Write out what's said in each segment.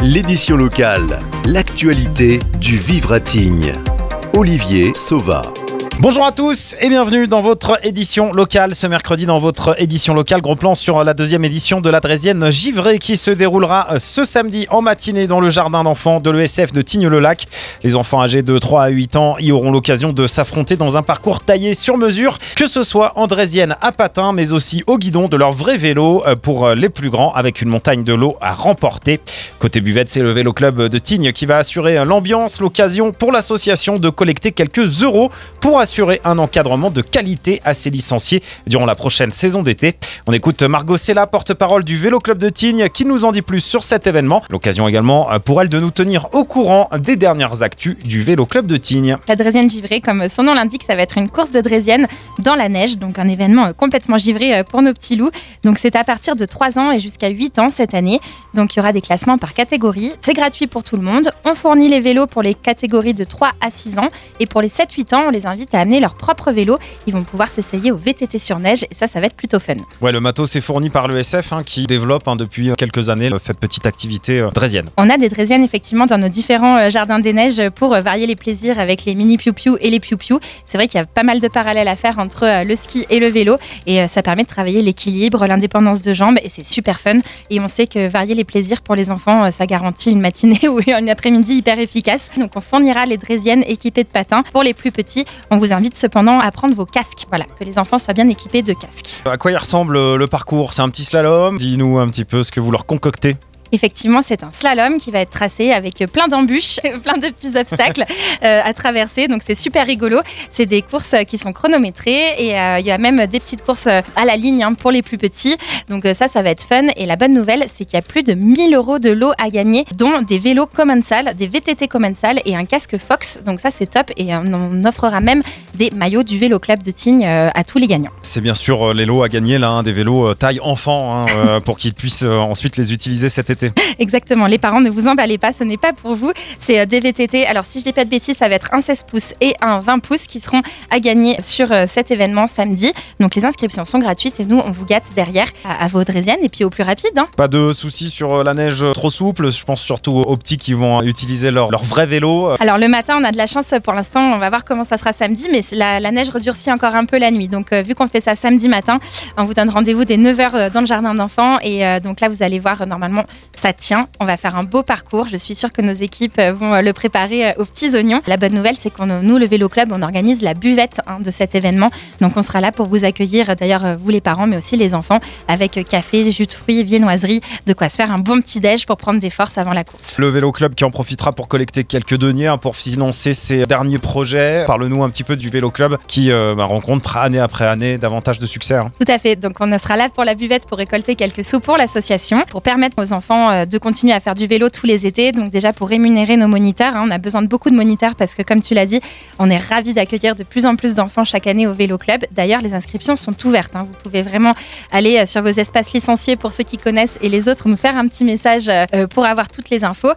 L'édition locale, l'actualité du Vivre à Tignes. Olivier Sauva. Bonjour à tous et bienvenue dans votre édition locale. Ce mercredi dans votre édition locale, gros plan sur la deuxième édition de la Draisienne Givrée qui se déroulera ce samedi en matinée dans le jardin d'enfants de l'ESF de Tignes-le-Lac. Les enfants âgés de 3 à 8 ans y auront l'occasion de s'affronter dans un parcours taillé sur mesure, que ce soit en draisienne à patins mais aussi au guidon de leur vrai vélo pour les plus grands avec une montagne de l'eau à remporter. Côté buvette, c'est le vélo club de Tignes qui va assurer l'ambiance, l'occasion pour l'association de collecter quelques euros pour assurer un encadrement de qualité à ses licenciés durant la prochaine saison d'été. On écoute Margot Sella, porte-parole du Vélo Club de Tignes, qui nous en dit plus sur cet événement. L'occasion également pour elle de nous tenir au courant des dernières actus du Vélo Club de Tignes. La Draisienne Givrée, comme son nom l'indique, ça va être une course de draisienne dans la neige, donc un événement complètement givré pour nos petits loups. Donc c'est à partir de 3 ans et jusqu'à 8 ans cette année. Donc il y aura des classements par catégorie. C'est gratuit pour tout le monde. On fournit les vélos pour les catégories de 3 à 6 ans. Et pour les 7-8 ans, on les invite à amener leur propre vélo. Ils vont pouvoir s'essayer au VTT sur neige et ça va être plutôt fun. Ouais, le matos est fourni par l'ESF qui développe depuis quelques années cette petite activité draisienne. On a des draisiennes effectivement dans nos différents jardins des neiges pour varier les plaisirs avec les mini piou-piou et les piou-piou. C'est vrai qu'il y a pas mal de parallèles à faire entre le ski et le vélo et ça permet de travailler l'équilibre, l'indépendance de jambes et c'est super fun. Et on sait que varier les plaisirs pour les enfants, ça garantit une matinée ou une après-midi hyper efficace. Donc on fournira les draisiennes équipées de patins. Pour les plus petits, on vous invite cependant à prendre vos casques. Voilà, que les enfants soient bien équipés de casques. À quoi il ressemble le parcours ? C'est un petit slalom ? Dis-nous un petit peu ce que vous leur concoctez. Effectivement, c'est un slalom qui va être tracé avec plein d'embûches, plein de petits obstacles à traverser. Donc, c'est super rigolo. C'est des courses qui sont chronométrées et il y a même des petites courses à la ligne pour les plus petits. Donc, ça va être fun. Et la bonne nouvelle, c'est qu'il y a plus de 1000 € de lot à gagner, dont des vélos Commensal, des VTT Commensal et un casque Fox. Donc, ça, c'est top. Et on offrera même des maillots du Vélo Club de Tignes à tous les gagnants. C'est bien sûr les lots à gagner, là, des vélos taille enfant pour qu'ils puissent ensuite les utiliser cet été. Exactement, les parents ne vous emballez pas, ce n'est pas pour vous, c'est des VTT. Alors si je dis pas de bêtises, ça va être un 16 pouces et un 20 pouces qui seront à gagner sur cet événement samedi. Donc les inscriptions sont gratuites et nous on vous gâte derrière à vos draisiennes et puis au plus rapide. Pas de soucis sur la neige trop souple, je pense surtout aux petits qui vont utiliser leur vrai vélo. Alors le matin on a de la chance pour l'instant, on va voir comment ça sera samedi, mais la neige redurcit encore un peu la nuit. Donc vu qu'on fait ça samedi matin, on vous donne rendez-vous dès 9h dans le jardin d'enfants et donc là vous allez voir normalement ça tient, on va faire un beau parcours. Je suis sûre que nos équipes vont le préparer aux petits oignons. La bonne nouvelle, c'est qu'on nous, le Vélo Club, on organise la buvette de cet événement. Donc, on sera là pour vous accueillir, d'ailleurs, vous les parents, mais aussi les enfants, avec café, jus de fruits, viennoiserie, de quoi se faire un bon petit déj pour prendre des forces avant la course. Le Vélo Club qui en profitera pour collecter quelques deniers pour financer ses derniers projets. Parle-nous un petit peu du Vélo Club qui rencontre année après année davantage de succès. Tout à fait. Donc, on sera là pour la buvette pour récolter quelques sous pour l'association, pour permettre aux enfants de continuer à faire du vélo tous les étés. Donc déjà pour rémunérer nos moniteurs, on a besoin de beaucoup de moniteurs parce que comme tu l'as dit, on est ravis d'accueillir de plus en plus d'enfants chaque année au Vélo Club. D'ailleurs, les inscriptions sont ouvertes. Vous pouvez vraiment aller sur vos espaces licenciés pour ceux qui connaissent et les autres nous faire un petit message pour avoir toutes les infos.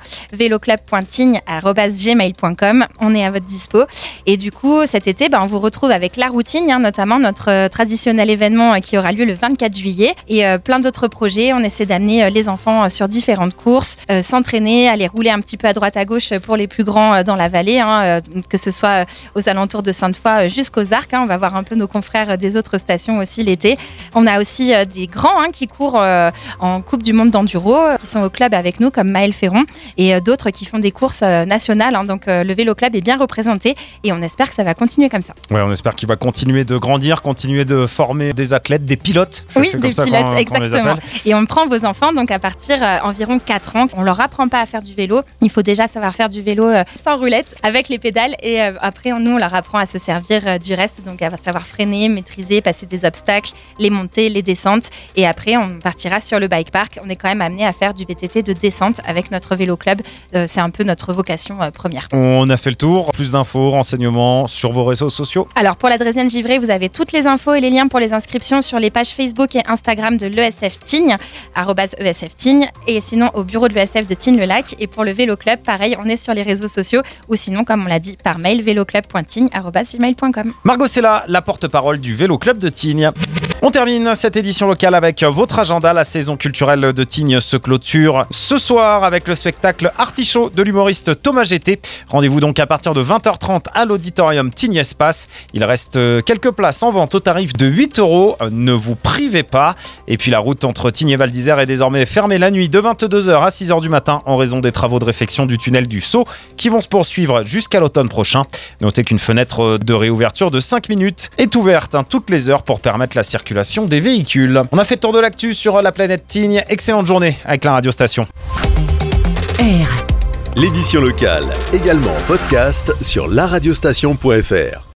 veloclub.tignes@gmail.com. On est à votre dispo. Et du coup, cet été, on vous retrouve avec la routine, notamment notre traditionnel événement qui aura lieu le 24 juillet et plein d'autres projets. On essaie d'amener les enfants sur différentes courses, s'entraîner, aller rouler un petit peu à droite à gauche pour les plus grands dans la vallée, que ce soit aux alentours de Sainte-Foy jusqu'aux Arcs. On va voir un peu nos confrères des autres stations aussi l'été. On a aussi des grands qui courent en Coupe du Monde d'Enduro, qui sont au club avec nous, comme Maël Ferron, et d'autres qui font des courses nationales. Donc le Vélo Club est bien représenté et on espère que ça va continuer comme ça. Ouais, on espère qu'il va continuer de grandir, continuer de former des athlètes, des pilotes. Oui, des pilotes, exactement. Et on prend vos enfants donc à partir environ 4 ans. On leur apprend pas à faire du vélo. Il faut déjà savoir faire du vélo sans roulette, avec les pédales. Et après, nous, on leur apprend à se servir du reste. Donc, à savoir freiner, maîtriser, passer des obstacles, les montées, les descentes. Et après, on partira sur le bike park. On est quand même amené à faire du VTT de descente avec notre Vélo Club. C'est un peu notre vocation première. On a fait le tour. Plus d'infos, renseignements sur vos réseaux sociaux. Alors, pour la Draisienne Givrée, vous avez toutes les infos et les liens pour les inscriptions sur les pages Facebook et Instagram de l'ESF Tignes, @ESF Tignes. Et sinon, au bureau de l'ESF de Tignes-le-Lac. Et pour le Vélo Club, pareil, on est sur les réseaux sociaux ou sinon, comme on l'a dit, par mail veloclub.tignes@gmail.com. Margot Sella, la porte-parole du Vélo Club de Tignes. On termine cette édition locale avec votre agenda. La saison culturelle de Tignes se clôture ce soir avec le spectacle Artichaut de l'humoriste Thomas Gété. Rendez-vous donc à partir de 20h30 à l'auditorium Tignes Espace. Il reste quelques places en vente au tarif de 8 €. Ne vous privez pas. Et puis la route entre Tignes et Val d'Isère est désormais fermée la nuit de 22h à 6h du matin en raison des travaux de réfection du tunnel du Sceau qui vont se poursuivre jusqu'à l'automne prochain. Notez qu'une fenêtre de réouverture de 5 minutes est ouverte toutes les heures pour permettre la circulation des véhicules. On a fait le tour de l'actu sur la planète Tignes. Excellente journée avec la radiostation. L'édition locale, également en podcast sur laradiostation.fr.